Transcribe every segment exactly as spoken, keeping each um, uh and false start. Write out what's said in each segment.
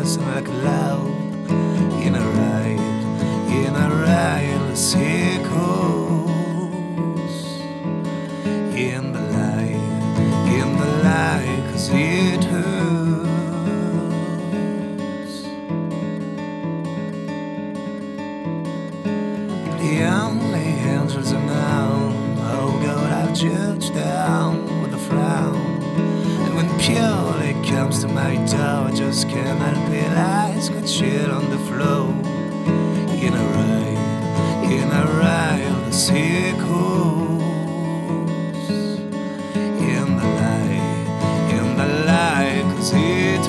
dancing like loud in a ride, in a ride circles. In the light, in the light, 'cause it hurts. The only angels are now, oh God, I've judged down with a frown. And when purely comes to my door, I just can't help it, eyes got shit on the floor. In a ride, in a ride, the circles. In the light, in the light, 'cause it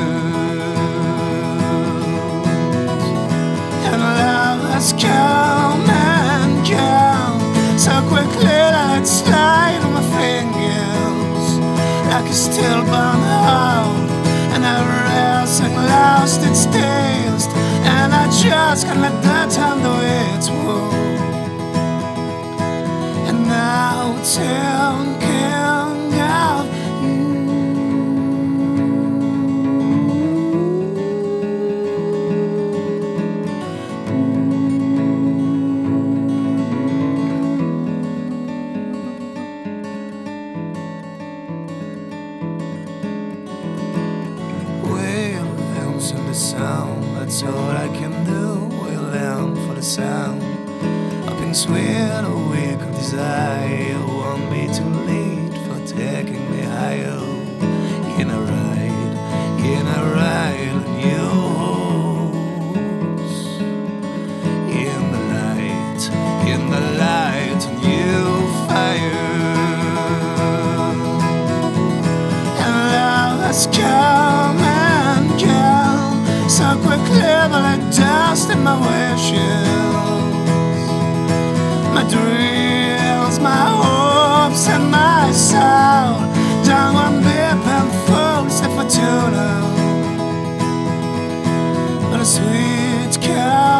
hurts. And love has come and gone so quickly that it slide on my fingers like a stillborn hope. And I racing lost its taste, and I just can't let that time do its work. And now thinking of in the sound, that's all I can do. We'll learn for the sound. Up in sweet a week of desire, won't be too late for taking me higher. In a ride, in a ride, new hopes. In the light, in the light, new fire. And love has come and gone so quickly that I dust in my wishes, my dreams, my hopes, and my soul. Down one bip and full step for tuna, but a sweet cow.